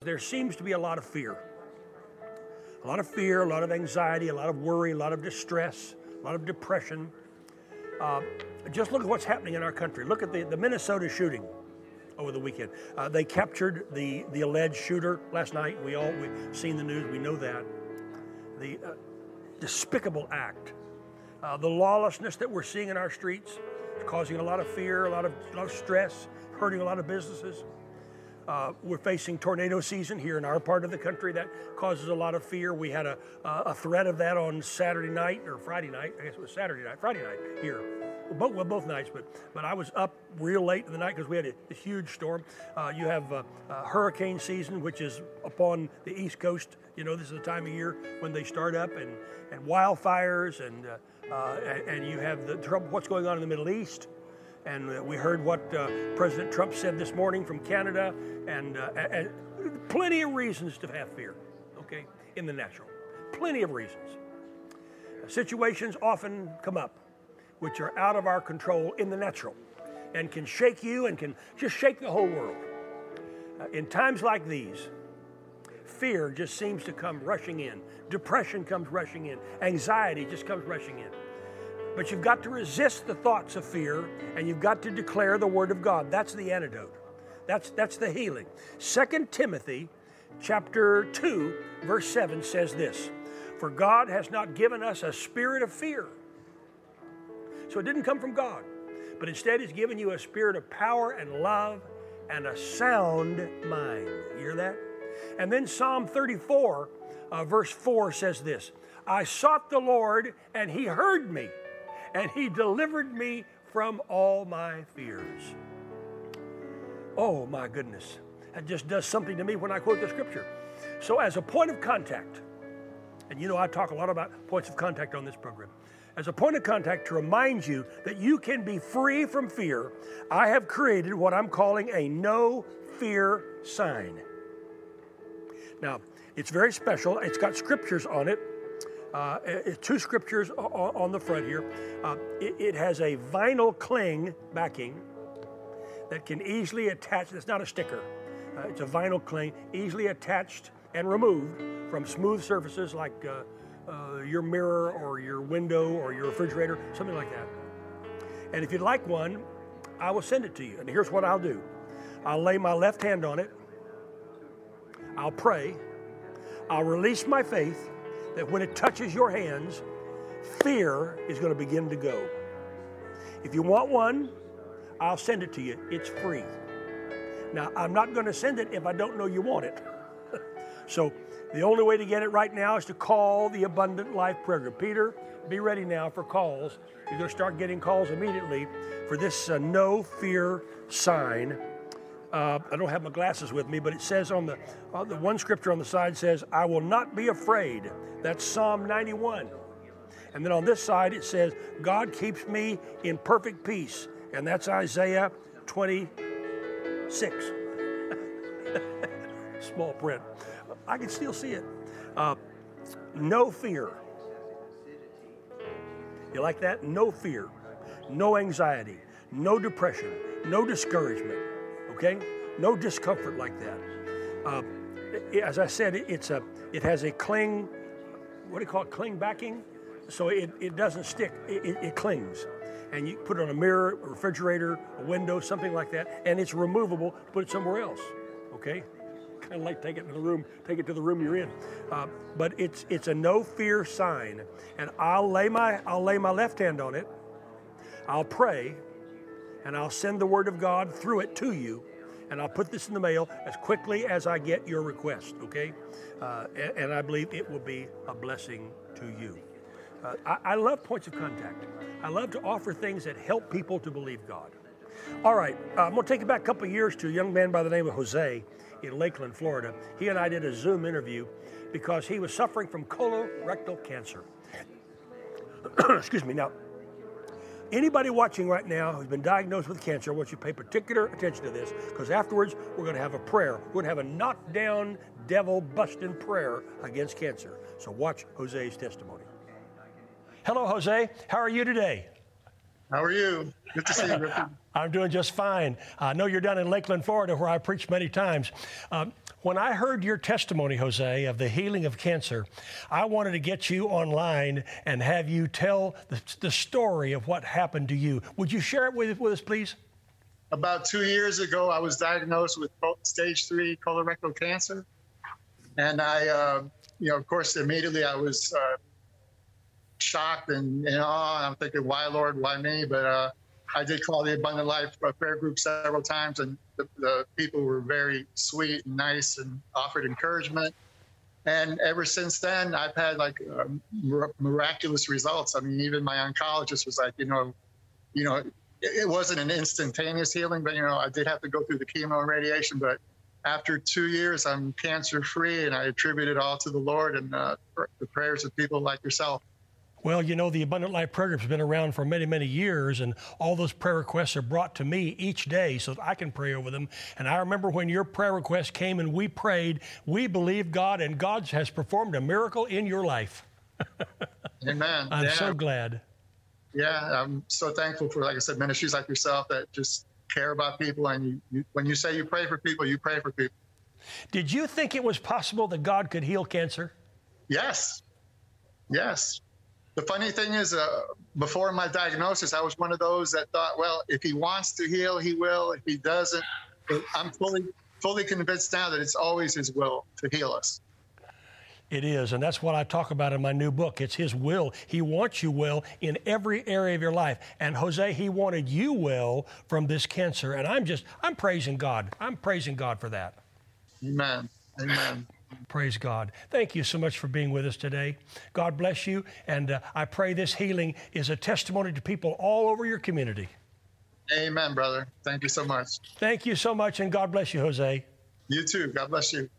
there seems to be a lot of fear. A lot of fear, a lot of anxiety, a lot of worry, a lot of distress, a lot of depression. Just look at what's happening in our country. Look at the Minnesota shooting over the weekend. They captured the alleged shooter last night. We've seen the news. We know that. The despicable act. The lawlessness that we're seeing in our streets is causing a lot of fear, a lot of stress, hurting a lot of businesses. We're facing tornado season here in our part of the country. That causes a lot of fear. We had a threat of that on Saturday night or Friday night. I guess it was Friday night here. Both nights, but I was up real late in the night because we had a huge storm. You have hurricane season, which is upon the East Coast. You know, this is the time of year when they start up, and wildfires, and you have the trouble, what's going on in the Middle East. And we heard what President Trump said this morning from Canada, and plenty of reasons to have fear, okay, in the natural. Plenty of reasons. Situations often come up which are out of our control in the natural and can shake you and can just shake the whole world. In times like these, fear just seems to come rushing in. Depression comes rushing in. Anxiety just comes rushing in. But you've got to resist the thoughts of fear, and you've got to declare the Word of God. That's the antidote. That's the healing. 2 Timothy chapter 2, verse 7 says this, "For God has not given us a spirit of fear." So it didn't come from God, but instead He's given you a spirit of power and love and a sound mind. You hear that? And then Psalm 34, verse 4 says this, "I sought the Lord, and He heard me, and He delivered me from all my fears." Oh my goodness. That just does something to me when I quote the scripture. So as a point of contact, and you know I talk a lot about points of contact on this program, as a point of contact to remind you that you can be free from fear, I have created what I'm calling a no fear sign. Now, it's very special. It's got scriptures on it. Two scriptures on the front here. It has a vinyl cling backing that can easily attach. It's not a sticker. It's a vinyl cling, easily attached and removed from smooth surfaces like your mirror or your window or your refrigerator, something like that. And if you'd like one, I will send it to you. And here's what I'll do. I'll lay my left hand on it. I'll pray. I'll release my faith that when it touches your hands, fear is going to begin to go. If you want one, I'll send it to you. It's free. Now, I'm not going to send it if I don't know you want it. So the only way to get it right now is to call the Abundant Life Prayer Group. Peter, be ready now for calls. You're going to start getting calls immediately for this no fear sign. I don't have my glasses with me, but it says on the one scripture on the side says, "I will not be afraid." That's Psalm 91. And then on this side it says, "God keeps me in perfect peace." And that's Isaiah 26. Small print. I can still see it. No fear. You like that? No fear. No anxiety. No depression. No discouragement. Okay? No discomfort like that. As I said, it has a cling, what do you call it, cling backing? So it doesn't stick, it clings. And you put it on a mirror, a refrigerator, a window, something like that, and it's removable, put it somewhere else, okay? Kind of like take it to the room you're in. But it's a no fear sign. And I'll lay my left hand on it, I'll pray, and I'll send the Word of God through it to you, and I'll put this in the mail as quickly as I get your request, okay? And I believe it will be a blessing to you. I love points of contact. I love to offer things that help people to believe God. All right, I'm going to take it back a couple of years to a young man by the name of Jose in Lakeland, Florida. He and I did a Zoom interview because he was suffering from colorectal cancer. Excuse me. Now, anybody watching right now who's been diagnosed with cancer, I want you to pay particular attention to this, because afterwards we're going to have a prayer. We're going to have a knockdown, devil-busting prayer against cancer. So watch Jose's testimony. Hello, Jose. How are you today? How are you? Good to see you, Ricky. I'm doing just fine. I know you're down in Lakeland, Florida, where I preached many times. When I heard your testimony, Jose, of the healing of cancer, I wanted to get you online and have you tell the story of what happened to you. Would you share it with us, please? About 2 years ago, I was diagnosed with stage 3 colorectal cancer. And I, of course, immediately I was shocked and in awe. I'm thinking, why, Lord, why me? But I did call the Abundant Life prayer group several times, and the people were very sweet and nice and offered encouragement. And ever since then, I've had like miraculous results. I mean, even my oncologist was like, it wasn't an instantaneous healing, but, I did have to go through the chemo and radiation. But after 2 years, I'm cancer-free, and I attribute it all to the Lord and the prayers of people like yourself. Well, the Abundant Life Prayer Group has been around for many, many years, and all those prayer requests are brought to me each day so that I can pray over them. And I remember when your prayer request came and we prayed, we believed God, and God has performed a miracle in your life. Amen. I'm so glad. Yeah, I'm so thankful for, like I said, ministries like yourself that just care about people. And when you say you pray for people, you pray for people. Did you think it was possible that God could heal cancer? Yes. Yes. The funny thing is, before my diagnosis, I was one of those that thought, well, if he wants to heal, he will. If he doesn't, I'm fully convinced now that it's always his will to heal us. It is, and that's what I talk about in my new book. It's his will. He wants you well in every area of your life. And Jose, he wanted you well from this cancer. And I'm praising God. I'm praising God for that. Amen. Amen. Praise God. Thank you so much for being with us today. God bless you. And I pray this healing is a testimony to people all over your community. Amen, brother. Thank you so much. Thank you so much. And God bless you, Jose. You too. God bless you.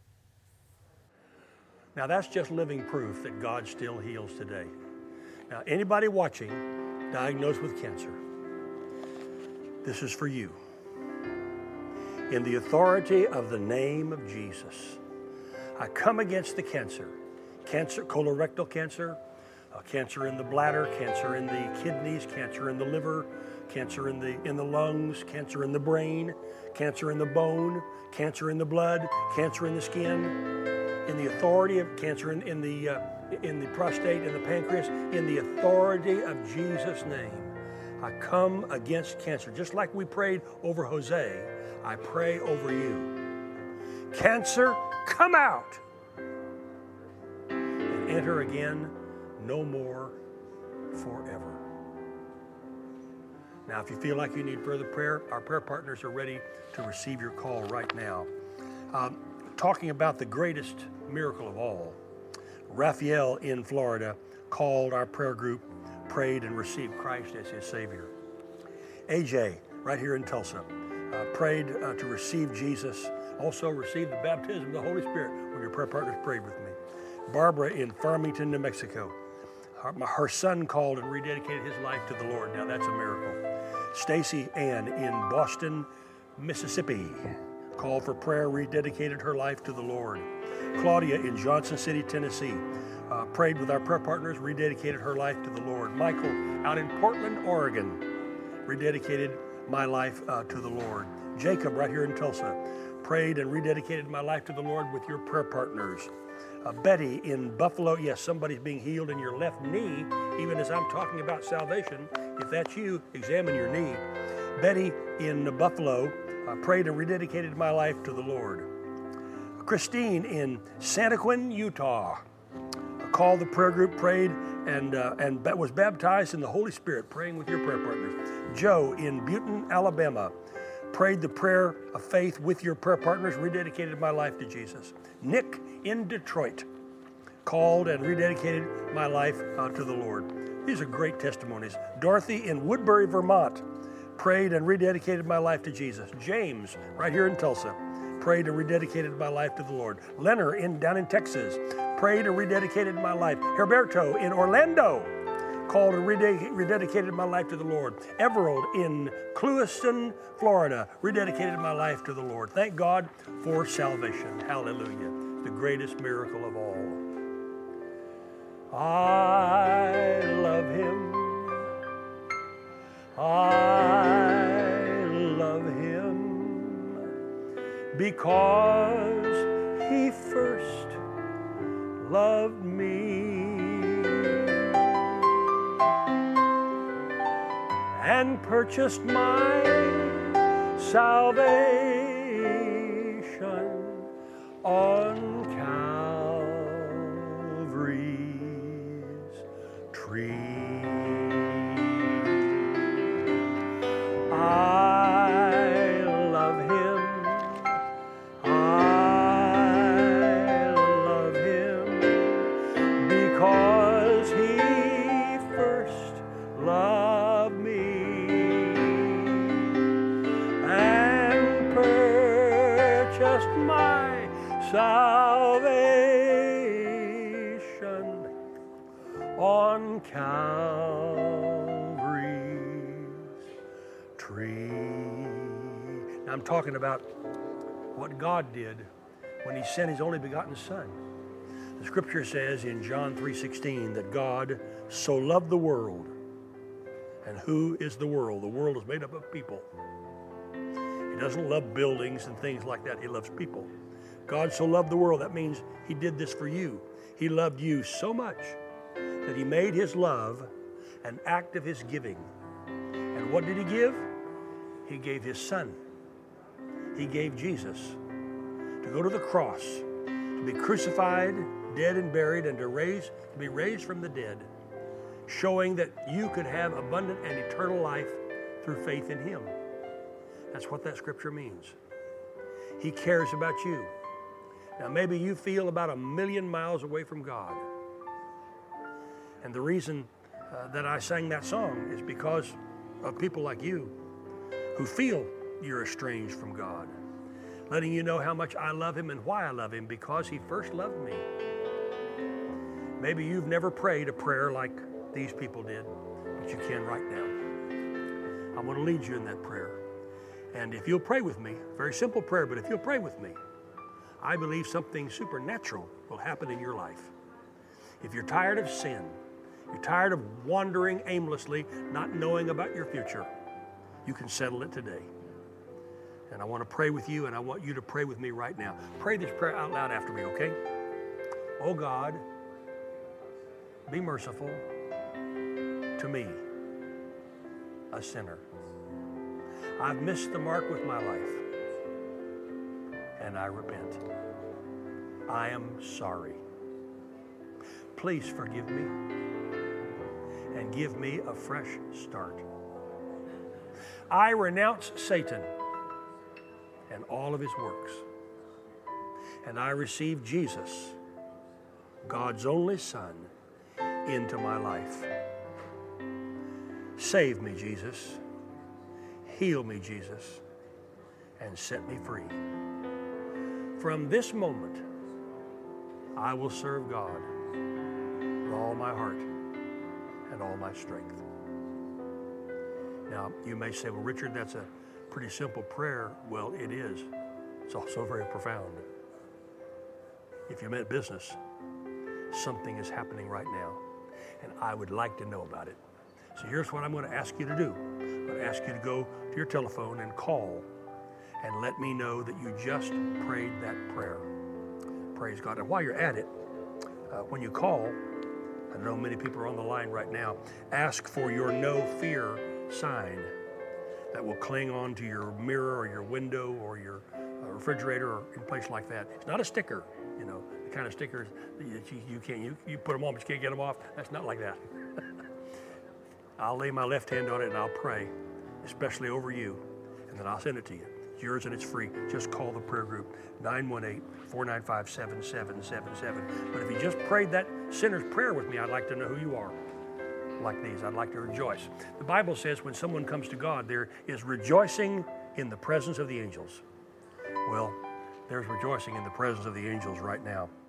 Now, that's just living proof that God still heals today. Now, anybody watching diagnosed with cancer, this is for you. In the authority of the name of Jesus, I come against the cancer, colorectal cancer, cancer in the bladder, cancer in the kidneys, cancer in the liver, cancer in the lungs, cancer in the brain, cancer in the bone, cancer in the blood, cancer in the skin, in the authority of cancer in the prostate, in the pancreas, in the authority of Jesus' name. I come against cancer. Just like we prayed over Jose, I pray over you. Cancer, come out and enter again no more forever. Now, if you feel like you need further prayer, our prayer partners are ready to receive your call right now. Talking about the greatest miracle of all, Raphael in Florida called our prayer group, prayed, and received Christ as his Savior. AJ, right here in Tulsa, prayed to receive Jesus, also received the baptism of the Holy Spirit when your prayer partners prayed with me. Barbara in Farmington, New Mexico, her son called and rededicated his life to the Lord. Now that's a miracle. Stacy Ann in Boston, Mississippi, called for prayer, rededicated her life to the Lord. Claudia in Johnson City, Tennessee, prayed with our prayer partners, rededicated her life to the Lord. Michael out in Portland, Oregon, rededicated my life to the Lord. Jacob right here in Tulsa, prayed and rededicated my life to the Lord with your prayer partners. Betty in Buffalo, yes, somebody's being healed in your left knee, even as I'm talking about salvation. If that's you, examine your knee. Betty in Buffalo prayed and rededicated my life to the Lord. Christine in Santaquin, Utah, called the prayer group, prayed, and was baptized in the Holy Spirit, praying with your prayer partners. Joe in Butin, Alabama, prayed the prayer of faith with your prayer partners, rededicated my life to Jesus. Nick in Detroit called and rededicated my life to the Lord. These are great testimonies. Dorothy in Woodbury, Vermont, prayed and rededicated my life to Jesus. James, right here in Tulsa, prayed and rededicated my life to the Lord. Leonard down in Texas, prayed and rededicated my life. Herberto in Orlando, called and rededicated my life to the Lord. Everald in Clewiston, Florida, rededicated my life to the Lord. Thank God for salvation. Hallelujah. The greatest miracle of all. I love him. I love him because loved me and purchased my salvation on Calvary's tree. I love him. I love him because he first loved me and purchased my salvation on Calvary's tree. Now I'm talking about what God did when he sent his only begotten Son. The scripture says in John 3:16 that God so loved the world. And who is the world? The world is made up of people. He doesn't love buildings and things like that. He loves people. God so loved the world. That means he did this for you. He loved you so much that he made his love an act of his giving. And what did he give? He gave his Son. He gave Jesus to go to the cross, to be crucified, dead and buried, and to be raised from the dead, showing that you could have abundant and eternal life through faith in him. That's what that scripture means. He cares about you. Now, maybe you feel about 1,000,000 miles away from God. And the reason that I sang that song is because of people like you who feel you're estranged from God, letting you know how much I love him and why I love him, because he first loved me. Maybe you've never prayed a prayer like these people did, but you can right now. I want to lead you in that prayer. And if you'll pray with me, very simple prayer, but if you'll pray with me, I believe something supernatural will happen in your life. If you're tired of sin, you're tired of wandering aimlessly, not knowing about your future, you can settle it today. And I want to pray with you, and I want you to pray with me right now. Pray this prayer out loud after me, okay? Oh God, be merciful to me, a sinner. I've missed the mark with my life, and I repent. I am sorry. Please forgive me and give me a fresh start. I renounce Satan and all of his works, and I receive Jesus, God's only Son, into my life. Save me, Jesus. Heal me, Jesus, and set me free. From this moment, I will serve God with all my heart and all my strength. Now, you may say, well, Richard, that's a pretty simple prayer. Well, it is. It's also very profound. If you meant business, something is happening right now, and I would like to know about it. So here's what I'm going to ask you to do. I'm going to ask you to go to your telephone and call and let me know that you just prayed that prayer. Praise God. And while you're at it, when you call, I know many people are on the line right now, ask for your no fear sign that will cling on to your mirror or your window or your refrigerator or in a place like that. It's not a sticker, you know, the kind of stickers that you put them on but you can't get them off. That's not like that. I'll lay my left hand on it and I'll pray, especially over you, and then I'll send it to you. It's yours and it's free. Just call the prayer group, 918-495-7777. But if you just prayed that sinner's prayer with me, I'd like to know who you are. Like these, I'd like to rejoice. The Bible says when someone comes to God, there is rejoicing in the presence of the angels. Well, there's rejoicing in the presence of the angels right now.